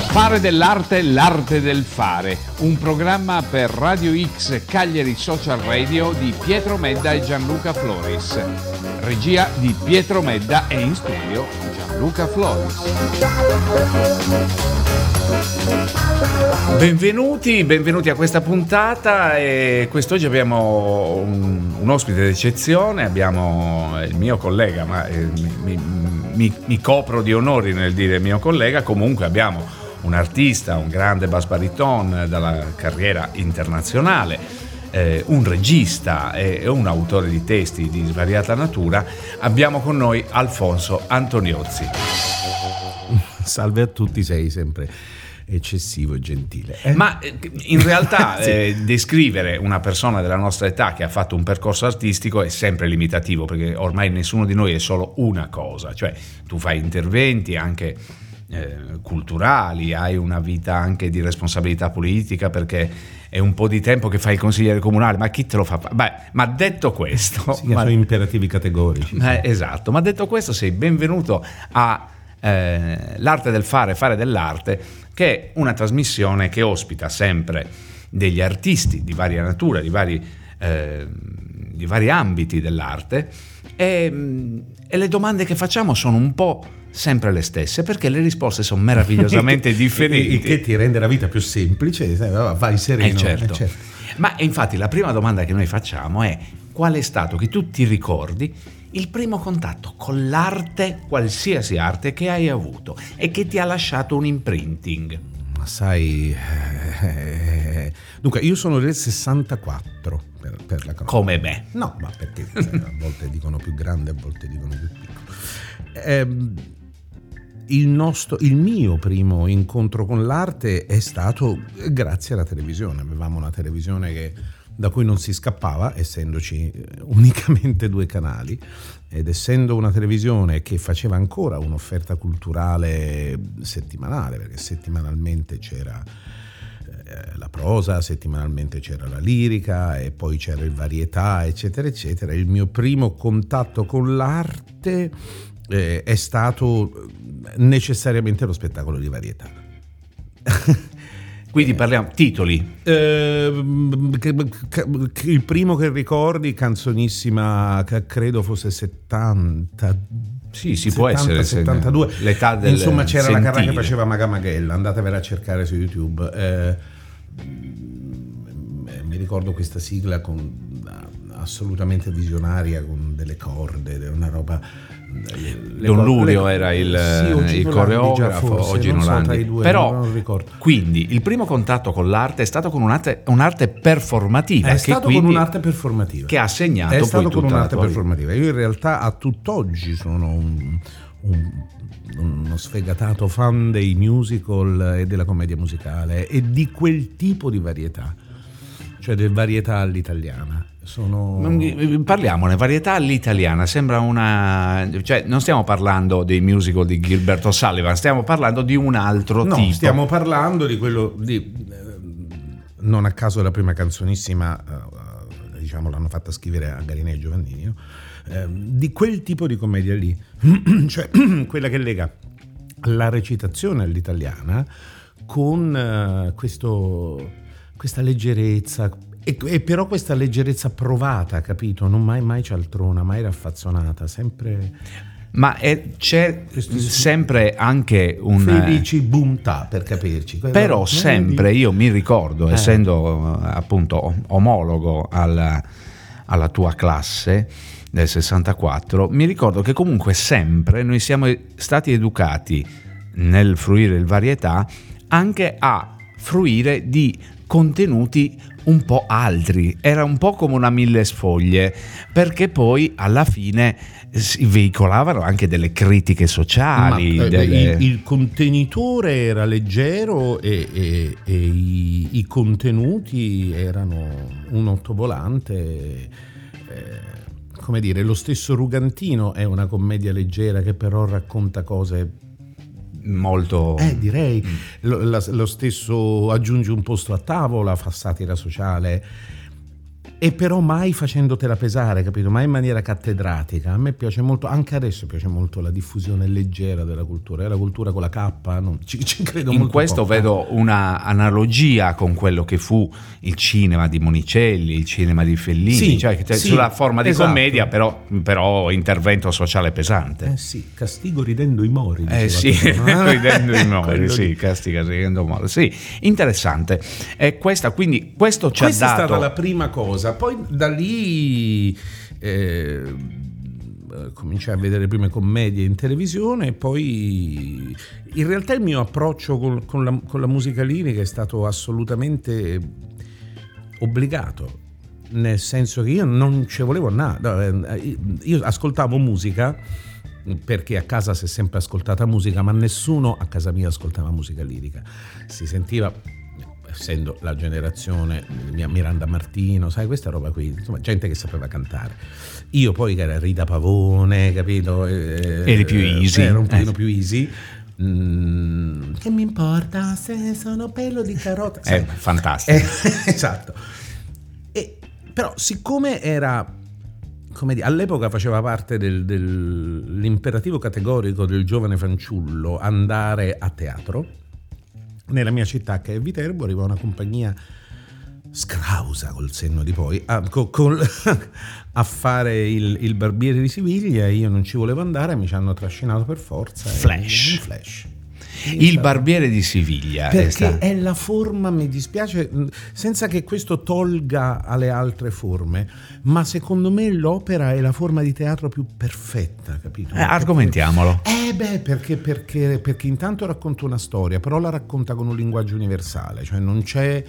Fare dell'arte, l'arte del fare, un programma per Radio X Cagliari Social Radio di Pietro Medda e Gianluca Floris. Regia di Pietro Medda e in studio Gianluca Floris. Benvenuti a questa puntata, e quest'oggi abbiamo un ospite d'eccezione, abbiamo il mio collega, ma mi copro di onori nel dire mio collega. Comunque abbiamo un artista, un grande bass bariton dalla carriera internazionale, un regista e un autore di testi di svariata natura. Abbiamo con noi Alfonso Antoniozzi. Salve a tutti, sei sempre eccessivo e gentile. Ma in realtà sì, descrivere una persona della nostra età che ha fatto un percorso artistico è sempre limitativo, perché ormai nessuno di noi è solo una cosa. Cioè, tu fai interventi anche culturali, hai una vita anche di responsabilità politica, perché è un po' di tempo che fai il consigliere comunale, ma chi te lo fa? Beh, ma detto questo, sono imperativi categorici. Esatto, ma detto questo, sei benvenuto a l'arte del fare dell'arte, che è una trasmissione che ospita sempre degli artisti di varia natura, di vari ambiti dell'arte, e le domande che facciamo sono un po' sempre le stesse, perché le risposte sono meravigliosamente differenti. Il che ti rende la vita più semplice, vai sereno. Certo. Ma infatti la prima domanda che noi facciamo è: qual è stato, che tu ti ricordi, il primo contatto con l'arte, qualsiasi arte, che hai avuto e che ti ha lasciato un imprinting? Ma sai, dunque io sono del 64 per la cronaca. Come me? No, ma perché a volte dicono più grande, a volte dicono più piccolo. Il mio primo incontro con l'arte è stato grazie alla televisione. Avevamo una televisione da cui non si scappava, essendoci unicamente 2 canali, ed essendo una televisione che faceva ancora un'offerta culturale settimanale, perché settimanalmente c'era la prosa, settimanalmente c'era la lirica e poi c'era il varietà, eccetera eccetera. Il mio primo contatto con l'arte è stato necessariamente lo spettacolo di varietà. Quindi parliamo titoli. Il primo che ricordi, canzonissima, che credo fosse 70. Sì, si può essere 72. L'età del insomma, c'era sentire. la carra che faceva Magamagella, andatevela a cercare su YouTube. Mi ricordo questa sigla assolutamente visionaria, con delle corde, una roba. Don Lurio era il coreografo, oggi Nolandi. Però non ricordo. Quindi il primo contatto con l'arte è stato con un'arte performativa. È stato con un'arte performativa che ha segnato è stato poi tutta con un'arte la tua performativa. Io in realtà a tutt'oggi sono uno sfegatato fan dei musical e della commedia musicale e di quel tipo di varietà, cioè del varietà all'italiana. Parliamone, varietà all'italiana sembra cioè non stiamo parlando dei musical di Gilbert O'Sullivan, stiamo parlando di un altro tipo. No, stiamo parlando di quello non a caso la prima canzonissima diciamo l'hanno fatta scrivere a Garinè e Giovannini, no? Di quel tipo di commedia lì, cioè quella che lega la recitazione all'italiana con questa leggerezza. E però questa leggerezza provata, capito? Non mai cialtrona, mai raffazzonata, sempre. Ma c'è sempre anche un felici bontà, per capirci. Però sempre io mi ricordo, essendo appunto omologo alla tua classe del 64, mi ricordo che comunque sempre noi siamo stati educati nel fruire il varietà anche a fruire di contenuti un po' altri. Era un po' come una mille sfoglie, perché poi alla fine si veicolavano anche delle critiche sociali. Il contenitore era leggero e i contenuti erano un ottovolante. Come dire, lo stesso Rugantino è una commedia leggera che però racconta cose molto direi lo stesso Aggiungi un posto a tavola fa satira sociale. e però mai facendotela pesare, capito? Mai in maniera cattedratica. A me piace molto, anche adesso piace molto la diffusione leggera della cultura, la cultura con la K, ci credo molto. In questo poco. vedo una analogia con quello che fu il cinema di Monicelli, il cinema di Fellini, Sì, cioè sì, sulla forma di esatto. commedia, però intervento sociale pesante. Sì, castigo ridendo i mori. Sì, ridendo i mori, Quello sì, lì. castiga ridendo i mori, sì, interessante. Quindi questo ci Questa ha è dato... stata la prima cosa, poi da lì cominciai a vedere le prime commedie in televisione e poi in realtà il mio approccio con la musica lirica è stato assolutamente obbligato, nel senso che io non ci volevo andare, io ascoltavo musica perché a casa si è sempre ascoltata musica, ma nessuno a casa mia ascoltava musica lirica, si sentiva, essendo la generazione Miranda Martino, sai, questa roba qui, insomma, gente che sapeva cantare. Io poi che era Rita Pavone, capito? Eri più easy. Era un pochino più easy. Che mi importa se sono pelo di carota? Fantastico. Esatto. Però siccome era, come dire, all'epoca faceva parte dell'imperativo categorico del giovane fanciullo andare a teatro, nella mia città che è Viterbo arriva una compagnia scrausa col senno di poi a fare il Barbiere di Siviglia, io non ci volevo andare, mi ci hanno trascinato per forza. Flash. Il Barbiere di Siviglia, perché è la forma, mi dispiace, senza che questo tolga alle altre forme, ma secondo me l'opera è la forma di teatro più perfetta, capito? Argomentiamolo. Perché intanto racconta una storia, però la racconta con un linguaggio universale, cioè non c'è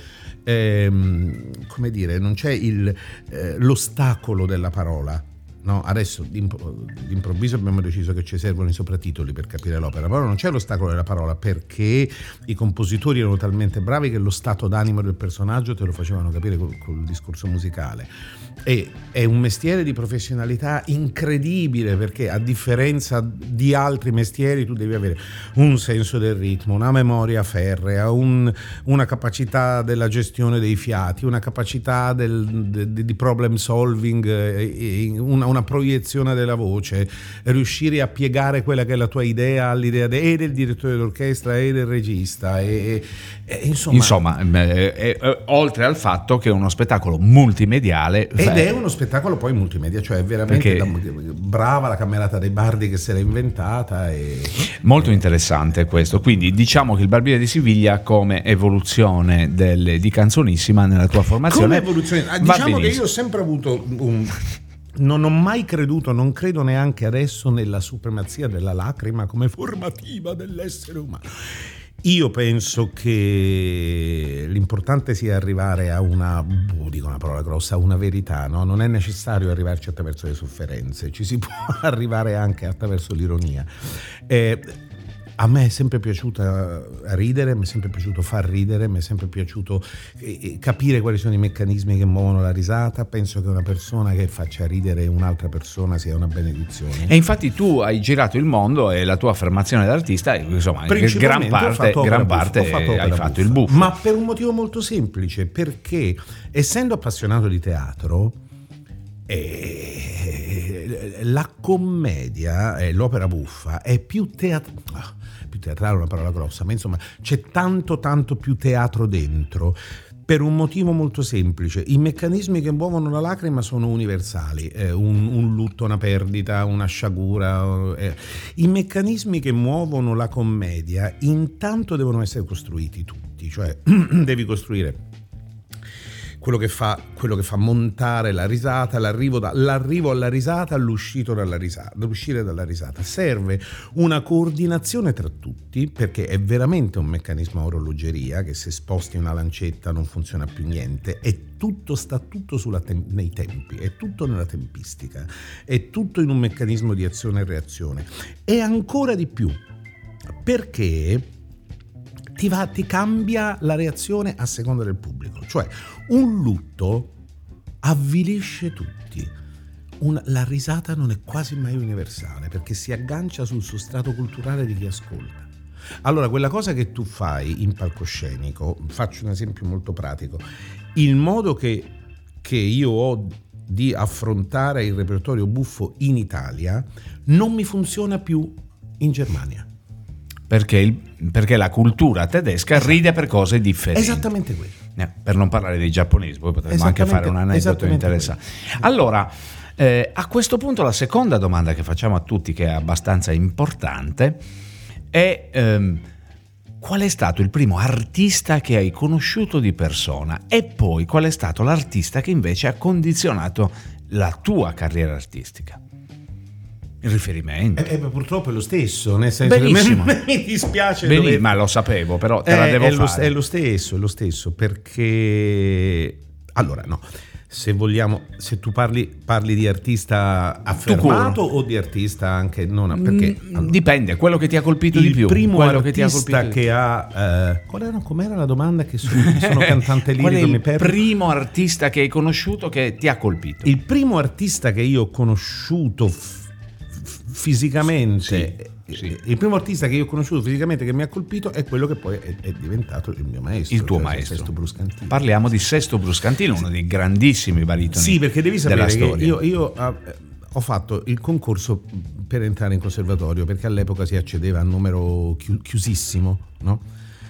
come dire, non c'è l'ostacolo della parola. No, adesso d'improvviso abbiamo deciso che ci servono i sopratitoli per capire l'opera, però non c'è l'ostacolo della parola, perché i compositori erano talmente bravi che lo stato d'animo del personaggio te lo facevano capire col discorso musicale. E è un mestiere di professionalità incredibile, perché a differenza di altri mestieri tu devi avere un senso del ritmo, una memoria ferrea, una capacità della gestione dei fiati, una capacità di problem solving, una proiezione della voce, riuscire a piegare quella che è la tua idea all'idea e del direttore d'orchestra e del regista insomma oltre al fatto che è uno spettacolo multimediale ed è uno spettacolo poi multimedia, cioè veramente brava la Camerata dei Bardi che se l'è inventata molto interessante questo. Quindi diciamo che il Barbiere di Siviglia come evoluzione di Canzonissima nella tua formazione, come evoluzione, diciamo che io ho sempre avuto non ho mai creduto, non credo neanche adesso, nella supremazia della lacrima come formativa dell'essere umano. Io penso che l'importante sia arrivare a dico una parola grossa, a una verità, no? Non è necessario arrivarci attraverso le sofferenze, ci si può arrivare anche attraverso l'ironia. A me è sempre piaciuta ridere, mi è sempre piaciuto far ridere, mi è sempre piaciuto capire quali sono i meccanismi che muovono la risata. Penso che una persona che faccia ridere un'altra persona sia una benedizione. E infatti tu hai girato il mondo e la tua affermazione d'artista, insomma, gran parte hai fatto il buffo. Ma per un motivo molto semplice, perché essendo appassionato di teatro, la commedia, l'opera buffa è più teatrale, una parola grossa, ma insomma c'è tanto più teatro dentro, per un motivo molto semplice: i meccanismi che muovono la lacrima sono universali, un lutto, una perdita, una sciagura, i meccanismi che muovono la commedia intanto devono essere costruiti tutti, cioè devi costruire quello che fa montare la risata, l'arrivo alla risata, l'uscire dalla risata. Serve una coordinazione tra tutti, perché è veramente un meccanismo a orologeria che se sposti una lancetta non funziona più niente, sta tutto nei tempi, è tutto nella tempistica, è tutto in un meccanismo di azione e reazione. E ancora di più, perché ti cambia la reazione a seconda del pubblico. Cioè, un lutto avvilisce tutti. La risata non è quasi mai universale, perché si aggancia sul sostrato culturale di chi ascolta. Allora, quella cosa che tu fai in palcoscenico, faccio un esempio molto pratico, il modo che che io ho di affrontare il repertorio buffo in Italia non mi funziona più in Germania. Perché la cultura tedesca ride per cose differenti. Esattamente quello. Per non parlare dei giapponesi, poi potremmo anche fare un aneddoto interessante. Allora, a questo punto la seconda domanda che facciamo a tutti, che è abbastanza importante, è qual è stato il primo artista che hai conosciuto di persona, e poi qual è stato l'artista che invece ha condizionato la tua carriera artistica? Il riferimento. Purtroppo è lo stesso, nel senso benissimo. Che mi dispiace. Ma lo sapevo, però te la devo fare. È lo stesso, perché allora no. Se vogliamo, se tu parli di artista affermato o di artista anche non, perché allora, dipende, quello che ti ha colpito di più. Il primo artista che ha com'era la domanda, che sono cantante lirico. Qual è il primo artista che hai conosciuto che ti ha colpito? Il primo artista che io ho conosciuto fisicamente, sì. Il primo artista che io ho conosciuto fisicamente che mi ha colpito è quello che poi è diventato il mio maestro, il tuo maestro, Sesto Bruscantini. Parliamo di Sesto Bruscantini, uno dei grandissimi baritoni. Sì, perché devi sapere che storia. io ho fatto il concorso per entrare in conservatorio, perché all'epoca si accedeva a numero chiusissimo, no?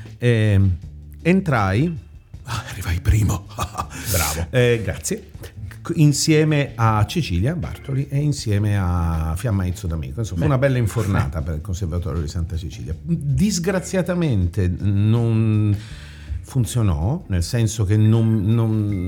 Entrai, arrivai primo. Bravo. Grazie. Insieme a Cecilia Bartoli e insieme a Fiamma Izzo D'Amico. Insomma, una bella infornata per il Conservatorio di Santa Cecilia. Disgraziatamente non funzionò, nel senso che non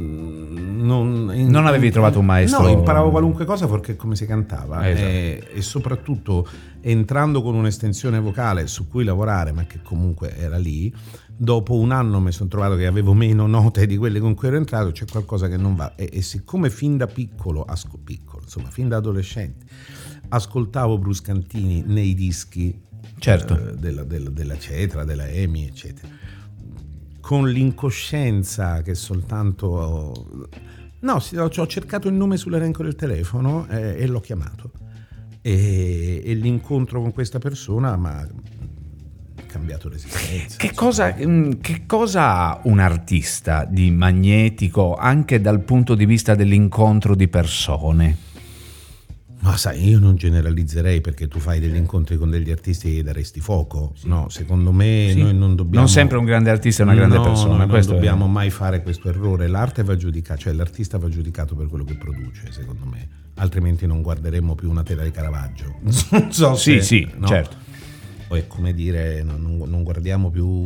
avevi trovato un maestro. No, imparavo qualunque cosa perché come si cantava, esatto. E soprattutto entrando con un'estensione vocale su cui lavorare, ma che comunque era lì. Dopo un anno mi sono trovato che avevo meno note di quelle con cui ero entrato, c'è qualcosa che non va, e siccome fin da piccolo, insomma fin da adolescente, ascoltavo Bruscantini nei dischi, certo, della Cetra, della EMI, eccetera, con l'incoscienza che soltanto ho cercato il nome sull'elenco del telefono e l'ho chiamato, e l'incontro con questa persona ma cambiato l'esistenza. Che cosa ha un artista di magnetico anche dal punto di vista dell'incontro di persone? Ma sai, io non generalizzerei, perché tu fai degli incontri con degli artisti e daresti fuoco. Sì. No, secondo me sì. Noi non dobbiamo... Non sempre un grande artista è una grande persona. Non dobbiamo mai fare questo errore. L'arte va giudicata, cioè l'artista va giudicato per quello che produce, secondo me. Altrimenti non guarderemo più una tela di Caravaggio. Non so se... Sì, no? Certo. Poi è come dire, non guardiamo più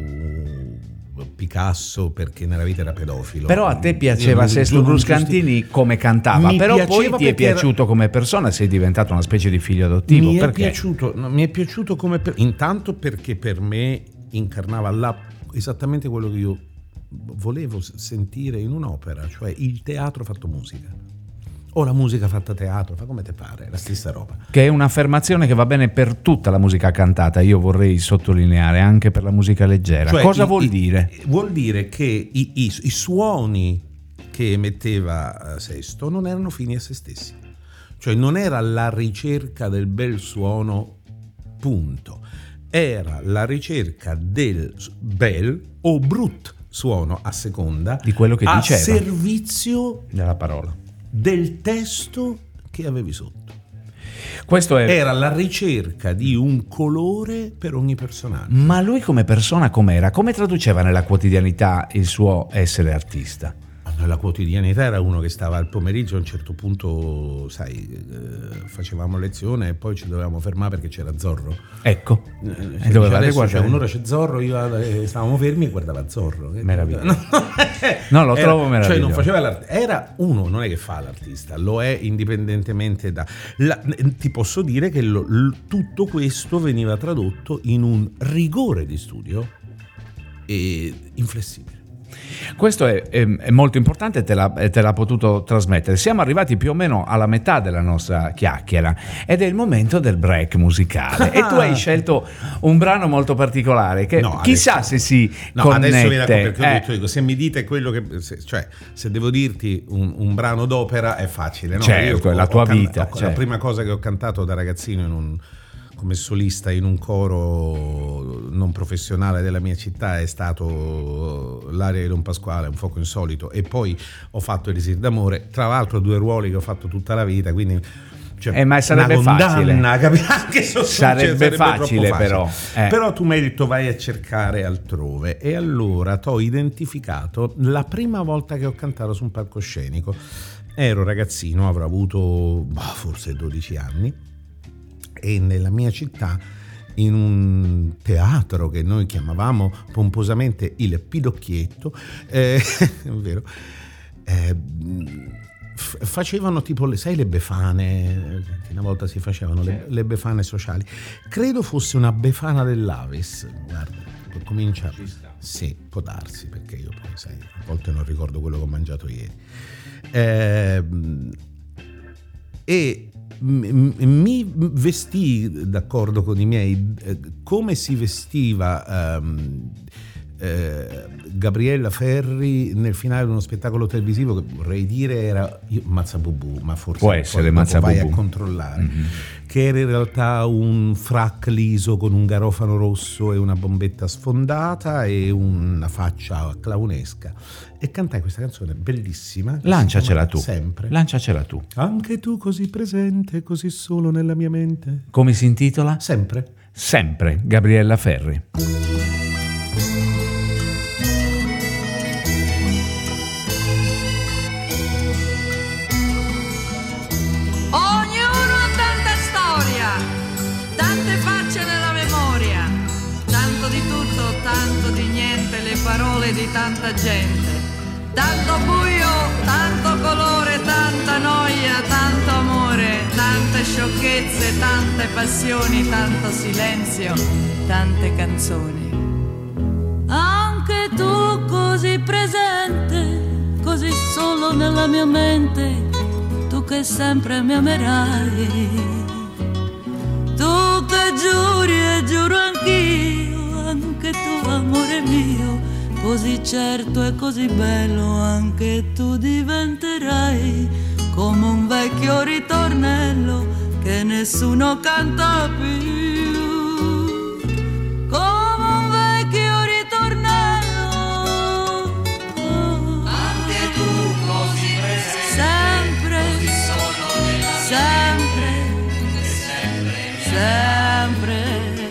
Picasso perché nella vita era pedofilo. Però a te piaceva Sesto Bruscantini come cantava, però poi ti è piaciuto come persona, sei diventato una specie di figlio adottivo. Mi è piaciuto come intanto perché per me incarnava esattamente quello che io volevo sentire in un'opera, cioè il teatro fatto musica. O la musica fatta teatro, fa come te pare, la stessa roba. Che è un'affermazione che va bene per tutta la musica cantata, io vorrei sottolineare, anche per la musica leggera. Cioè, cosa vuol dire? Vuol dire che i suoni che emetteva Sesto non erano fini a se stessi. Cioè non era la ricerca del bel suono, punto. Era la ricerca del bel o brut suono, a seconda di quello che diceva, a servizio della parola, del testo che avevi sotto. Questo era la ricerca di un colore per ogni personaggio. Ma lui come persona com'era? Come traduceva nella quotidianità il suo essere artista? Nella quotidianità era uno che stava al pomeriggio, a un certo punto, sai, facevamo lezione e poi ci dovevamo fermare perché c'era Zorro. Ecco. E dovevate guardare. Un'ora c'è Zorro, stavamo fermi e guardava Zorro. Meraviglioso. No, lo trovo meraviglioso. Cioè non faceva l'artista, era uno, non è che fa l'artista, lo è indipendentemente da... ti posso dire che tutto questo veniva tradotto in un rigore di studio e inflessibile. Questo è molto importante, te l'ha potuto trasmettere. Siamo arrivati più o meno alla metà della nostra chiacchiera ed è il momento del break musicale. E tu hai scelto un brano molto particolare che chissà se si connette. Adesso perché dico, se mi dite quello che... se devo dirti un brano d'opera è facile, no? Certo, è la tua vita. La prima cosa che ho cantato da ragazzino con come solista in un coro non professionale della mia città è stato l'Aria di Don Pasquale, Un fuoco insolito, e poi ho fatto Elisir d'amore, tra l'altro 2 ruoli che ho fatto tutta la vita, quindi ma sarebbe facile, anche sarebbe facile, però però tu mi hai detto vai a cercare altrove, e allora t'ho identificato la prima volta che ho cantato su un palcoscenico. Ero ragazzino, avrò avuto forse 12 anni, e nella mia città, in un teatro che noi chiamavamo pomposamente il Pidocchietto, vero, facevano tipo le befane, che una volta si facevano le befane sociali. Credo fosse una befana dell'Avis, guarda, comincia, sì, può darsi, perché io poi sai, a volte non ricordo quello che ho mangiato ieri, e mi vestii d'accordo con i miei, come si vestiva Gabriella Ferri nel finale di uno spettacolo televisivo che vorrei dire era Mazzabubù, ma forse può essere Mazzabubù, vai a controllare, che era in realtà un frac liso con un garofano rosso e una bombetta sfondata e una faccia clownesca, e cantai questa canzone bellissima. Lanciacela tu, sempre. Lanciacela tu. Anche tu così presente, così solo nella mia mente. Come si intitola? Sempre, Gabriella Ferri. Parole di tanta gente, tanto buio, tanto colore, tanta noia, tanto amore, tante sciocchezze, tante passioni, tanto silenzio, tante canzoni. Anche tu così presente, così solo nella mia mente, tu che sempre mi amerai, tu che giuri e giuro anch'io, anche tu amore mio, così certo e così bello, anche tu diventerai come un vecchio ritornello che nessuno canta più, come un vecchio ritornello. Anche tu così presente, sempre, così solo nella sempre, sempre, sempre.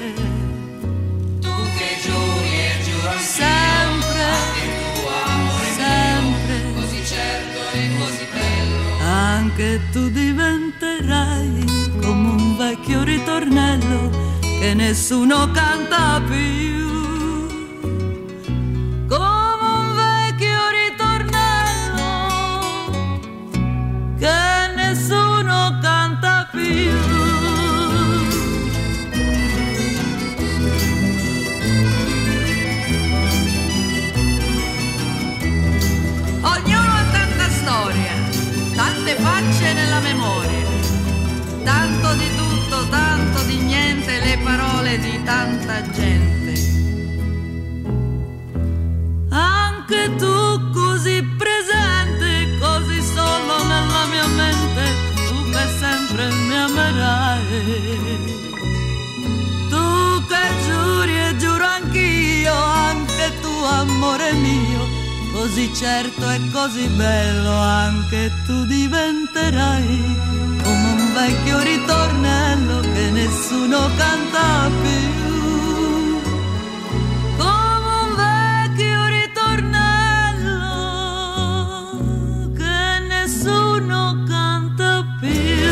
Anche tu diventerai come un vecchio ritornello che nessuno canta più, come un vecchio ritornello che nessuno canta più. Ognuno ha tanta storia, tante facce nella memoria, tanto di tutto, tanto di niente, le parole di tanta gente. Anche tu così presente, così solo nella mia mente, tu che sempre mi amerai, tu che giuri e giuro anch'io, anche tu amore mio, così certo e così bello, anche tu diventerai come un vecchio ritornello che nessuno canta più, come un vecchio ritornello che nessuno canta più.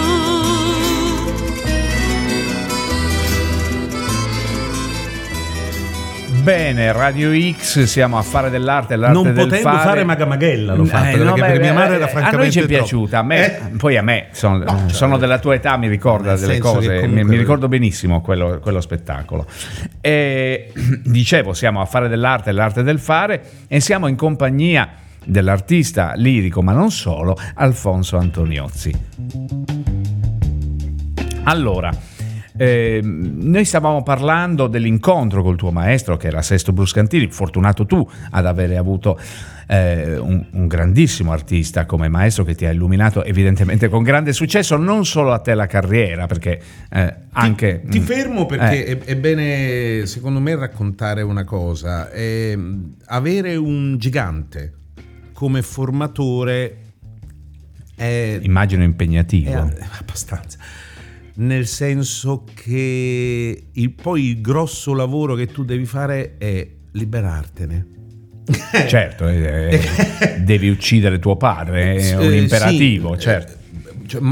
Bene, Radio X, siamo a fare dell'arte, l'arte non del potendo fare Magamagella l'ho fatto, no, perché per mia madre era francamente a noi ci è troppo. piaciuta, poi a me sono della tua età, mi ricorda delle cose, comunque mi ricordo benissimo quello spettacolo. E, dicevo, siamo a fare dell'arte, l'arte del fare, e siamo in compagnia dell'artista lirico, ma non solo, Alfonso Antoniozzi. Allora, Noi stavamo parlando dell'incontro col tuo maestro, che era Sesto Bruscantini. Fortunato tu ad avere avuto un grandissimo artista come maestro, che ti ha illuminato evidentemente con grande successo, non solo a te la carriera, perché anche... Ti fermo perché è bene, secondo me, raccontare una cosa. Avere un gigante come formatore è... Immagino impegnativo. È abbastanza. Nel senso che poi il grosso lavoro che tu devi fare è liberartene. Certo, devi uccidere tuo padre, è un imperativo, sì, certo. Cioè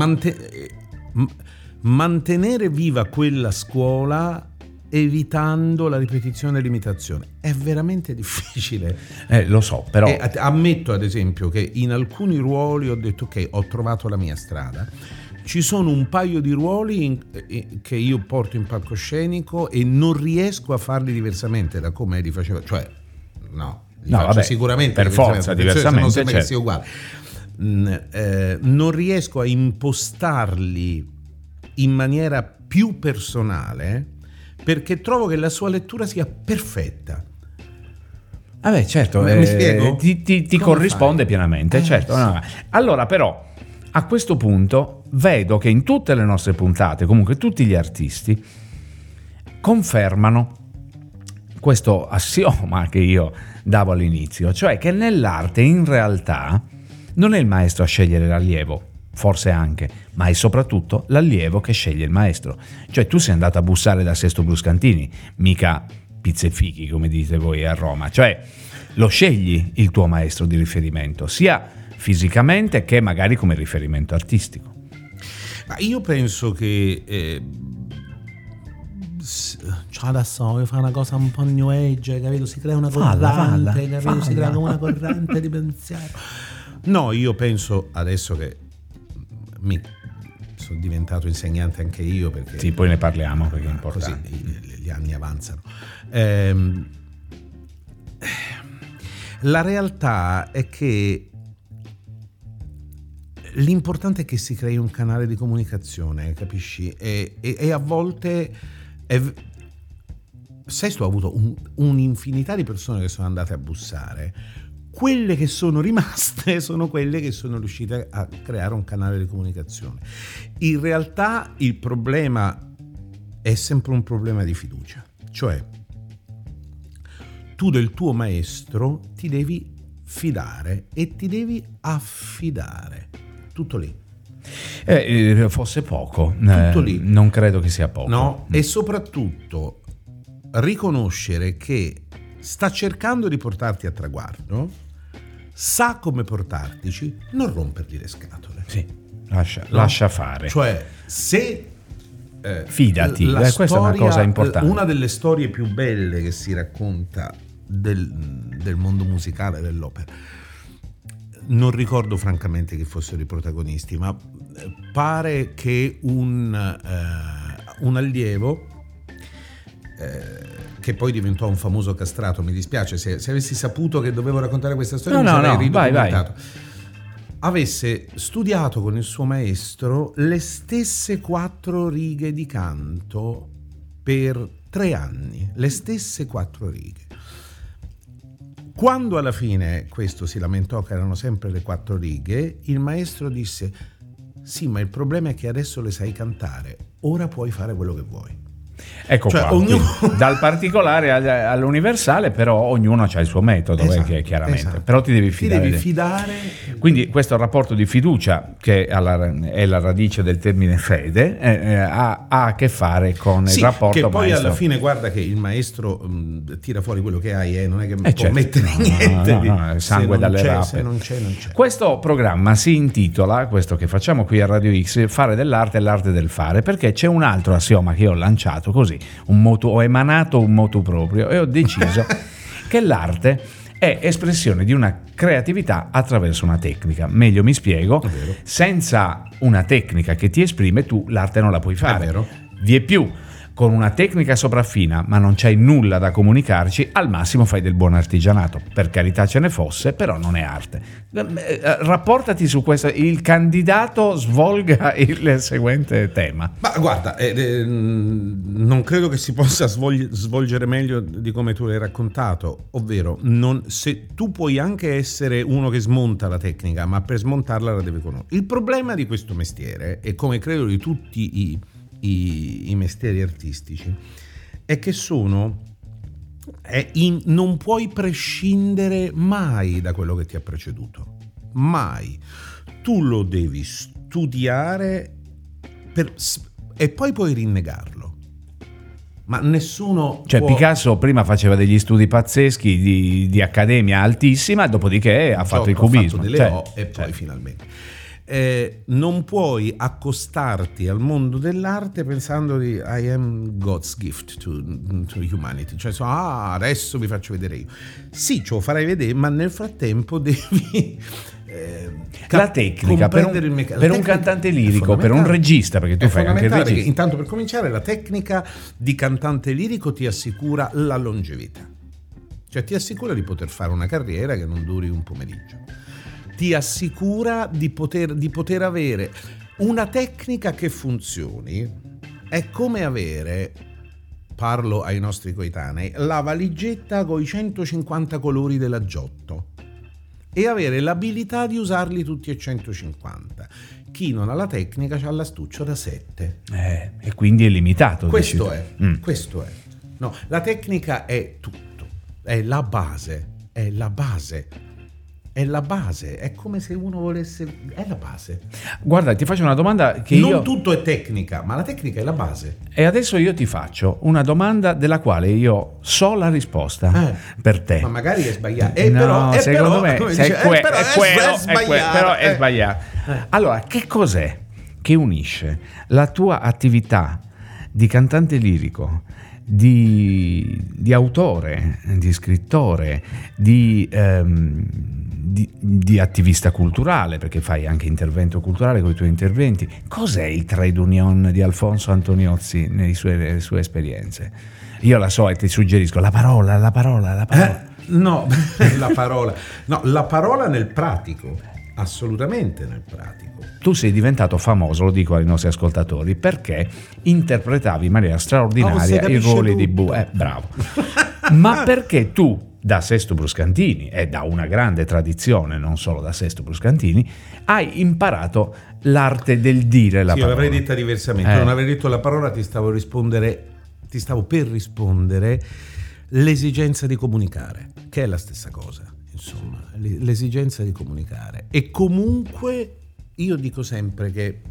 mantenere viva quella scuola evitando la ripetizione e l'imitazione è veramente difficile. Lo so, però ammetto ad esempio che in alcuni ruoli ho detto ok, ho trovato la mia strada. Ci sono un paio di ruoli che io porto in palcoscenico e non riesco a farli diversamente da come li facevo, cioè vabbè, sicuramente per forza diversamente, non sembra certo. che sia uguale. Non riesco a impostarli in maniera più personale perché trovo che la sua lettura sia perfetta. Vabbè, certo, mi spiego? Ti corrisponde pienamente, certo. Sì. No. Allora, però, a questo punto vedo che in tutte le nostre puntate, comunque tutti gli artisti confermano questo assioma che io davo all'inizio, cioè che nell'arte in realtà non è il maestro a scegliere l'allievo, forse anche, ma è soprattutto l'allievo che sceglie il maestro. Cioè tu sei andato a bussare da Sesto Bruscantini, mica pizze e fichi come dite voi a Roma, cioè lo scegli il tuo maestro di riferimento, sia fisicamente che magari come riferimento artistico. Ma io penso che adesso io fare una cosa un po' new age, capito? Si crea una corrente, capito? Si crea come una corrente di pensiero. No, io penso adesso che sono diventato insegnante anche io, perché sì, poi ne parliamo perché è importante. Così gli anni avanzano. La realtà è che l'importante è che si crei un canale di comunicazione, capisci? E a volte Sesto ha avuto un'infinità di persone che sono andate a bussare. Quelle che sono rimaste sono quelle che sono riuscite a creare un canale di comunicazione. In realtà il problema è sempre un problema di fiducia, cioè tu del tuo maestro ti devi fidare e ti devi affidare. Tutto lì. Fosse poco. Tutto lì. Non credo che sia poco. No, e soprattutto riconoscere che sta cercando di portarti a traguardo, sa come portartici, non rompergli le scatole. Sì, lascia fare. Cioè, se fidati, questa è una cosa importante. Una delle storie più belle che si racconta del mondo musicale, dell'opera, non ricordo francamente chi fossero i protagonisti, ma pare che un allievo che poi diventò un famoso castrato, mi dispiace, se avessi saputo che dovevo raccontare questa storia mi sarei ridocumentato. Avesse studiato con il suo maestro le stesse 4 righe di canto per 3 anni, le stesse 4 righe. Quando alla fine questo si lamentò che erano sempre le 4 righe, il maestro disse: sì, ma il problema è che adesso le sai cantare, ora puoi fare quello che vuoi. Ecco, cioè, dal particolare all'universale, però ognuno ha il suo metodo, esatto, chiaramente. Esatto. Però ti devi fidare. Quindi questo rapporto di fiducia, che è la radice del termine fede, ha a che fare con il rapporto che poi maestro. Alla fine guarda che il maestro tira fuori quello che hai, non è che può mettere niente. No, sangue dalle rape. Se non c'è. Questo programma si intitola, questo che facciamo qui a Radio X, Fare dell'arte e l'arte del fare, perché c'è un altro assioma che io ho lanciato così, ho emanato un motu proprio e ho deciso che l'arte è espressione di una creatività attraverso una tecnica. Meglio mi spiego: senza una tecnica che ti esprime tu l'arte non la puoi fare. È vero. Vie più, con una tecnica sopraffina, ma non c'hai nulla da comunicarci, al massimo fai del buon artigianato. Per carità ce ne fosse, però non è arte. Rapportati su questo. Il candidato svolga il seguente tema. Ma guarda, non credo che si possa svolgere meglio di come tu l'hai raccontato, ovvero se tu puoi anche essere uno che smonta la tecnica, ma per smontarla la deve conoscere. Il problema di questo mestiere, e come credo di tutti i mestieri artistici, è che non puoi prescindere mai da quello che ti ha preceduto, mai. Tu lo devi studiare e poi puoi rinnegarlo, ma nessuno Picasso prima faceva degli studi pazzeschi di accademia altissima, dopodiché ha fatto il cubismo, e poi finalmente non puoi accostarti al mondo dell'arte pensando di I am God's gift to humanity, cioè adesso vi faccio vedere io. Sì, ce lo farai vedere, ma nel frattempo devi la tecnica per un cantante lirico, per un regista, perché tu fai anche il regista. Intanto, per cominciare, la tecnica di cantante lirico ti assicura la longevità, cioè ti assicura di poter fare una carriera che non duri un pomeriggio, ti assicura di poter avere una tecnica che funzioni. È come avere, parlo ai nostri coetanei, la valigetta con i 150 colori della Giotto e avere l'abilità di usarli tutti e 150. Chi non ha la tecnica c'ha l'astuccio da 7. E quindi è limitato. Questo è. No, la tecnica è tutto, è la base. È la base, è come se uno volesse... è la base. Guarda, ti faccio una domanda che non tutto è tecnica, ma la tecnica è la base. E adesso io ti faccio una domanda della quale io so la risposta per te. Ma magari è sbagliata. Secondo me è sbagliato. Allora, che cos'è che unisce la tua attività di cantante lirico, di autore, di scrittore, di attivista culturale, perché fai anche intervento culturale con i tuoi interventi? Cos'è il trade union di Alfonso Antoniozzi nelle sue esperienze? Io la so e ti suggerisco la parola. No, la parola nel pratico, assolutamente nel pratico. Tu sei diventato famoso, lo dico ai nostri ascoltatori, perché interpretavi in maniera straordinaria i ruoli di bravo. Ma perché tu, da Sesto Bruscantini e da una grande tradizione, non solo da Sesto Bruscantini, hai imparato l'arte del dire la parola. Io l'avrei detta diversamente, non avrei detto la parola, ti stavo per rispondere l'esigenza di comunicare, che è la stessa cosa, insomma, l'esigenza di comunicare. E comunque io dico sempre che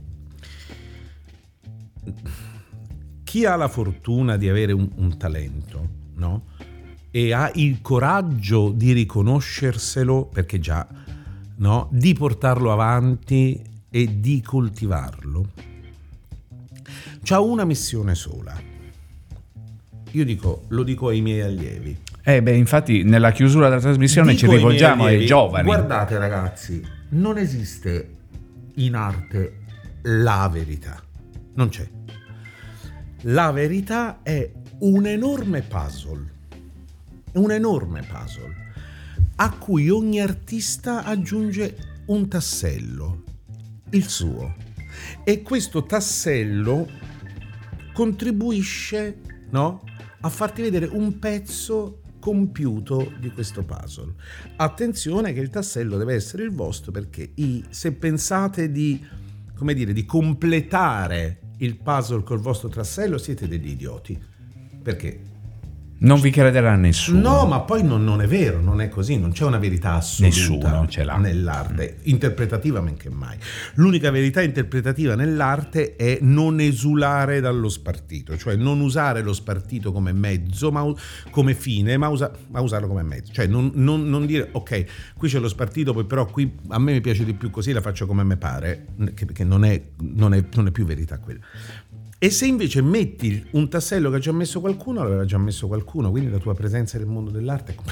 chi ha la fortuna di avere un talento, no? E ha il coraggio di riconoscerselo, perché già, no? Di portarlo avanti e di coltivarlo, c'ha una missione sola. Io lo dico ai miei allievi. Infatti nella chiusura della trasmissione ci rivolgiamo ai giovani. Guardate ragazzi, non esiste in arte la verità, non c'è. La verità è un enorme puzzle a cui ogni artista aggiunge un tassello, il suo, e questo tassello contribuisce, no, a farti vedere un pezzo compiuto di questo puzzle. Attenzione che il tassello deve essere il vostro, perché se pensate di completare il puzzle col vostro tassello siete degli idioti, perché non vi crederà nessuno. No, ma poi non è vero, non è così, non c'è una verità assoluta. Nessuno ce l'ha nell'arte, interpretativa men che mai. L'unica verità interpretativa nell'arte è non esulare dallo spartito, cioè non usare lo spartito come mezzo, ma come fine, ma usarlo come mezzo. Cioè non dire ok, qui c'è lo spartito, poi però qui a me mi piace di più così, la faccio come me pare, che non è più verità quella. E se invece metti un tassello che ha già messo qualcuno, l'aveva già messo qualcuno, quindi la tua presenza nel mondo dell'arte è completamente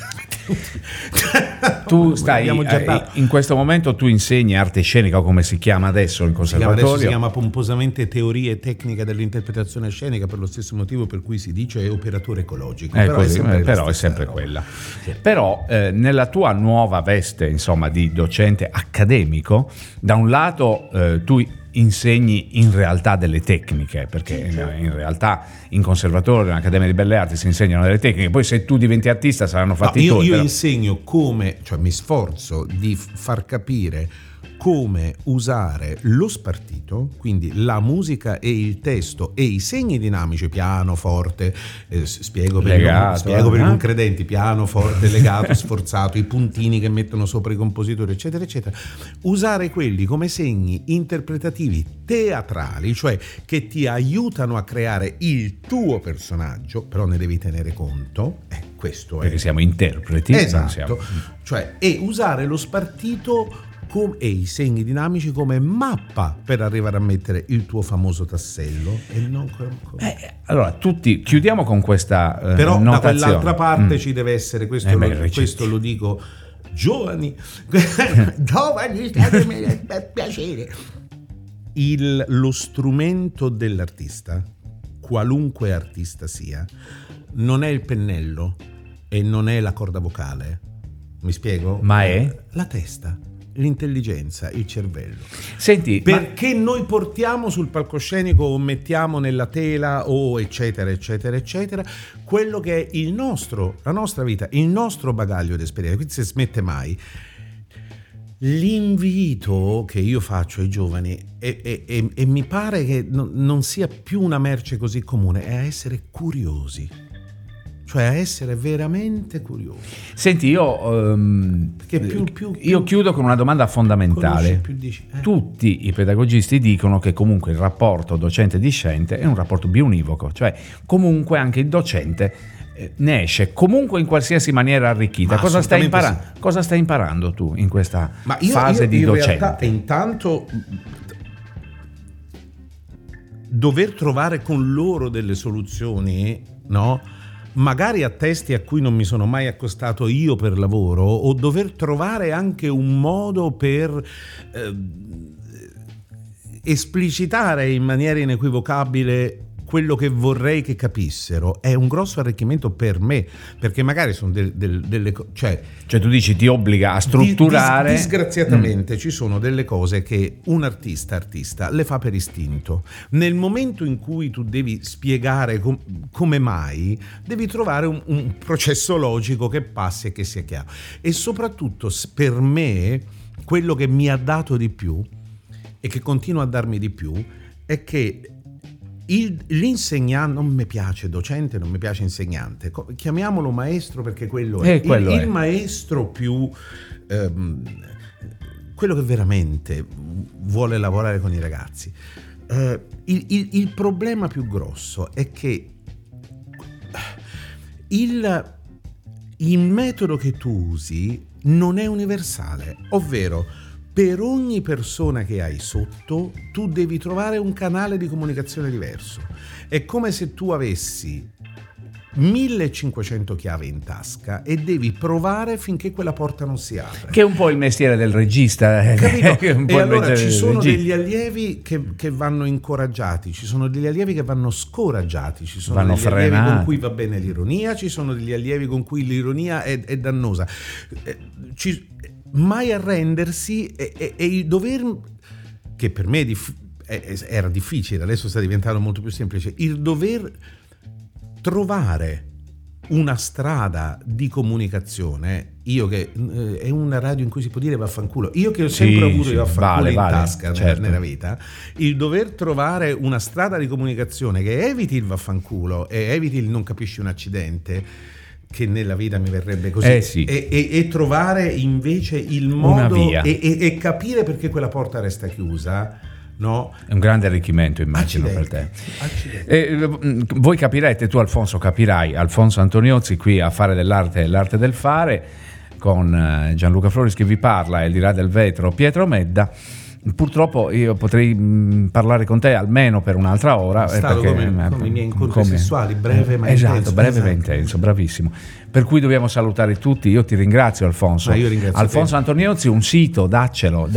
Tu stai in questo momento tu insegni arte scenica, o come si chiama adesso in conservatorio? Adesso si chiama pomposamente teoria e tecnica dell'interpretazione scenica, per lo stesso motivo per cui si dice operatore ecologico. Però è sempre quella. Sì. Però nella tua nuova veste, insomma, di docente accademico, da un lato tu insegni in realtà delle tecniche, perché in realtà in conservatorio, in Accademia di Belle Arti si insegnano delle tecniche, poi se tu diventi artista saranno fatti io insegno come, cioè mi sforzo di far capire come usare lo spartito, quindi la musica e il testo e i segni dinamici, piano, forte, spiego per i non credenti, piano, forte, legato, sforzato, i puntini che mettono sopra i compositori, eccetera, eccetera. Usare quelli come segni interpretativi teatrali, cioè che ti aiutano a creare il tuo personaggio, però ne devi tenere conto, questo perché siamo interpreti. Esatto, cioè, e usare lo spartito e i segni dinamici come mappa per arrivare a mettere il tuo famoso tassello e non allora tutti chiudiamo con questa però notazione. Da quell'altra parte ci deve essere questo lo dico giovani per piacere, lo strumento dell'artista, qualunque artista sia, non è il pennello e non è la corda vocale, mi spiego? Ma è la testa, l'intelligenza, il cervello. Senti, perché noi portiamo sul palcoscenico o mettiamo nella tela o eccetera eccetera eccetera quello che è la nostra vita, il nostro bagaglio di esperienza, quindi si smette mai. L'invito che io faccio ai giovani e mi pare che non sia più una merce così comune, è a essere curiosi, cioè a essere veramente curiosi. Senti, io chiudo con una domanda fondamentale. Tutti i pedagogisti dicono che comunque il rapporto docente-discente è un rapporto biunivoco, cioè comunque anche il docente ne esce comunque in qualsiasi maniera arricchita. Cosa stai imparando tu in questa fase di docente? In realtà, intanto dover trovare con loro delle soluzioni, no? Magari a testi a cui non mi sono mai accostato io per lavoro, o dover trovare anche un modo per esplicitare in maniera inequivocabile quello che vorrei che capissero, è un grosso arricchimento per me, perché magari sono delle cioè tu dici ti obbliga a strutturare. Disgraziatamente ci sono delle cose che un artista le fa per istinto. Nel momento in cui tu devi spiegare come mai, devi trovare un processo logico che passi e che sia chiaro. E soprattutto per me quello che mi ha dato di più e che continua a darmi di più è che l'insegnante, non mi piace docente, non mi piace insegnante, chiamiamolo maestro perché quello è il maestro più quello che veramente vuole lavorare con i ragazzi. Il problema più grosso è che il metodo che tu usi non è universale, ovvero per ogni persona che hai sotto tu devi trovare un canale di comunicazione diverso. È come se tu avessi 1500 chiavi in tasca e devi provare finché quella porta non si apre. Che è un po' il mestiere del regista. Capito? E allora ci sono degli allievi che vanno incoraggiati, ci sono degli allievi che vanno scoraggiati, ci sono degli allievi con cui va bene l'ironia, ci sono degli allievi con cui l'ironia è dannosa. Mai arrendersi e il dover, che per me era difficile, adesso sta diventando molto più semplice, il dover trovare una strada di comunicazione. Io che è una radio in cui si può dire vaffanculo, io che ho sempre avuto il vaffanculo in tasca, certo, nella vita, il dover trovare una strada di comunicazione che eviti il vaffanculo e eviti il non capisci un accidente, che nella vita mi verrebbe così, e trovare invece il modo e capire perché quella porta resta chiusa, no? È un grande arricchimento, immagino, per te. Voi capirete, tu Alfonso capirai, Alfonso Antoniozzi qui a fare dell'arte, l'arte del fare, con Gianluca Floris che vi parla, e al di là del vetro Pietro Medda. purtroppo io potrei parlare con te almeno per un'altra ora. Stato come i miei incontri sessuali, breve ma intenso. Esatto, breve ma intenso, bravissimo. Per cui dobbiamo salutare tutti. Io ti ringrazio, Alfonso. Io ringrazio Alfonso te. Antoniozzi, un sito, daccelo.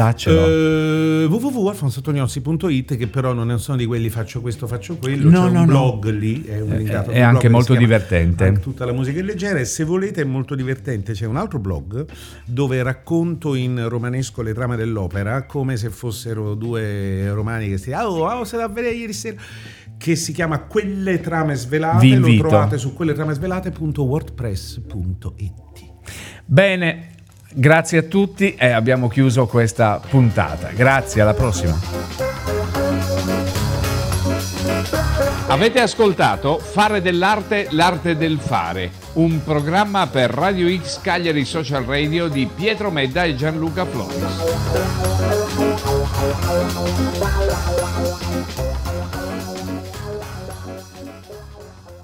www.alfonsoantoniozzi.it, che però non sono di quelli faccio questo, faccio quello. C'è un blog lì, è un linkato. È anche molto divertente. Tutta la musica è leggera, e se volete è molto divertente. C'è un altro blog dove racconto in romanesco le trame dell'opera, come se fossero due romani che si se la vedere ieri sera, che si chiama Quelle Trame Svelate. Lo trovate su quelletramesvelate.wordpress.it. Bene, grazie a tutti e abbiamo chiuso questa puntata. Grazie, alla prossima. Avete ascoltato Fare dell'arte, l'arte del fare, un programma per Radio X Cagliari Social Radio di Pietro Medda e Gianluca Floris.